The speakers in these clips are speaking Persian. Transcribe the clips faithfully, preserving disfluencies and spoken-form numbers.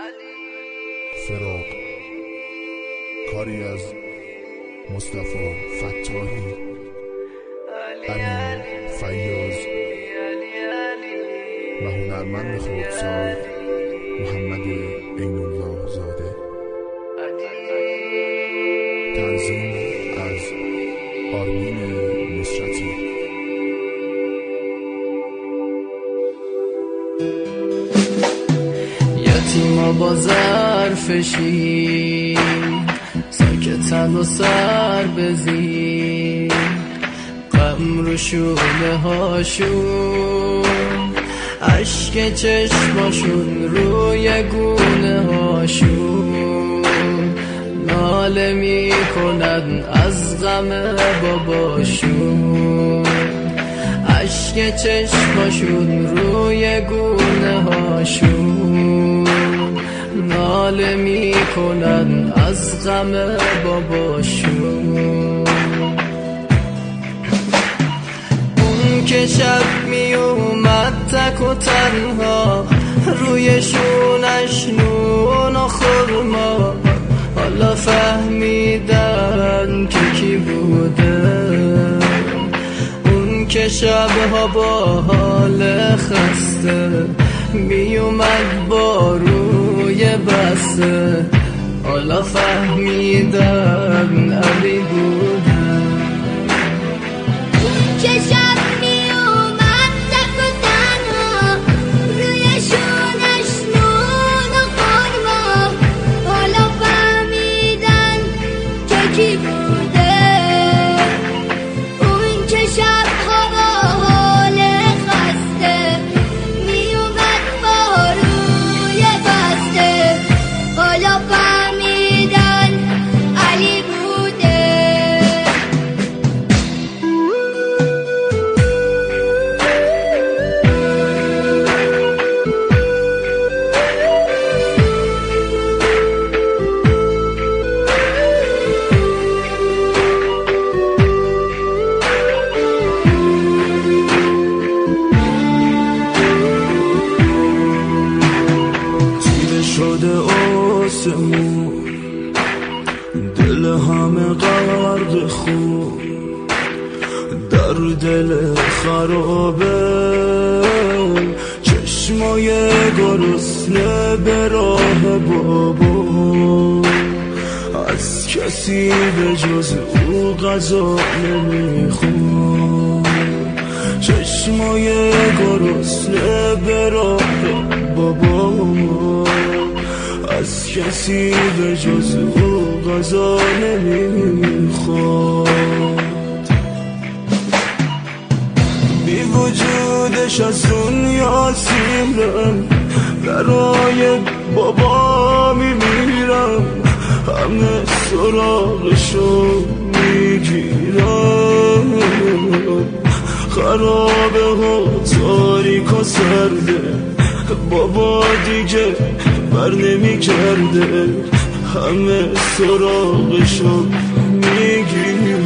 فراق، کاری از مصطفی فتاحی، امین فیاض و هنرمند خردسال محمد عین الله زاده. تنظیم از آرمین نصرتی. یتیما با ظرف شیر ساکتن و سر بزیر، غم رو شونه هاشون، عشق چشماشون روی گونه هاشون، ناله میکنن از غم باباشون، عشق چشماشون روی گونه هاشون، ناله میکنن از غم باباشون. اون که شب می اومد تک و تنها، روی شونش نون و خرما، حالا فهمیدن که کی بوده. اون که شبها با حال خسته می اومد با روی بسته، حالا فهمیدن علی بوده. اون که شب می اومد تک و تنها، روی شونش نون و خرما، حالا فهمیدن که کی بوده. اون که شبها با حال خسته می اومد با روی بسته، حالا فهمیدن علی بوده. شده آسمون، دل همه غرق خون، در دل خرابه، چشمای گرسنه به راه بابا، از کسی به جز او غذا نمیخون. چشمای گرسنه به راه بابا، از کسی به جز او غذا نمیخواد. بی وجودش از دنیا سیرم، برای بابا میمیرم، همه سراغشو میگیرم. خرابه و تاریک و سرده، بابا دیگه بر نمی کرده، همه سراغشو میگیرم.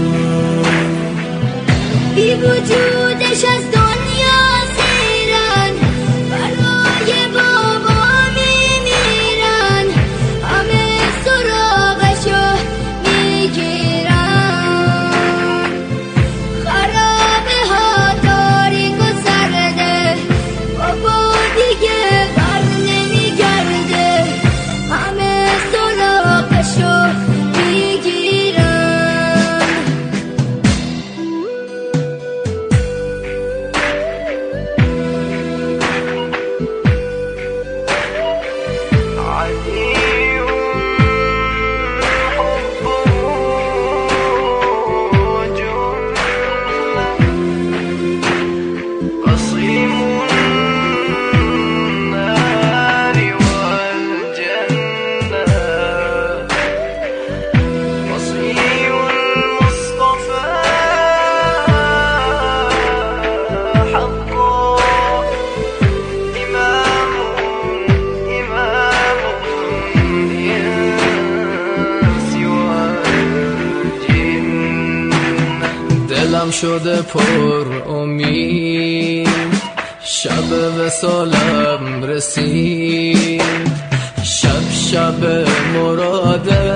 بی وجودش از دنیا سیرن، برای بابا میمیرن، همه سراغشو میگیرن. خرابه ها تاریک و سرده، بابا دیگه بر نمیگرده، همه سراغشو میگیرن. دلم شده پر امید، شب وصالم رسید، شب مراده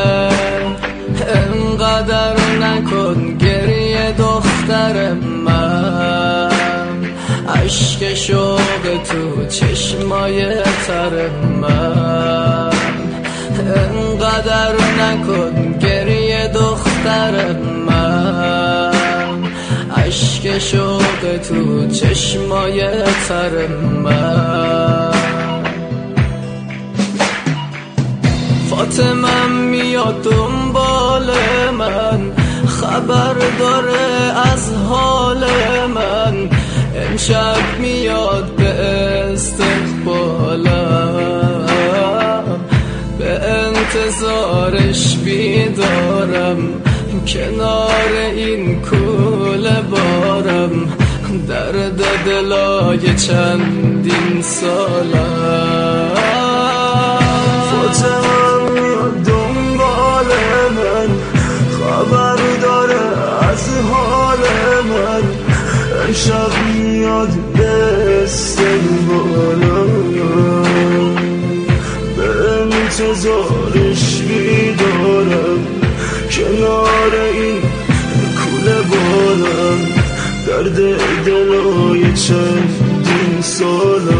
انقدر نکن گریه دختر من، عشق شوق تو چشمای تر من، انقدر نکن گریه دختر من، عشق شوق تو چشمای تر من. فاطمه میاد دنبال من، خبر داره از حال من، امشب میاد به استقبالم، به انتظارش بیدارم، کنار این کوله بارم، درد دلای چندین سالم. فاطمه میاد دنبال من، خبر داره از حال من، امشب میاد به استقبالم، به انتظارش بیدارم، کنار این کوله بارم، درد دلای چندین سالم.